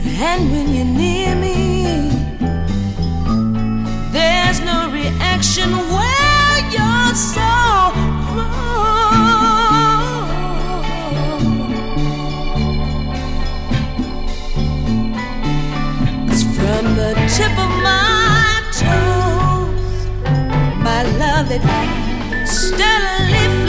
And when you're near me, there's no reaction where you're so wrong. 'Cause from the tip of my toes, my love it steadily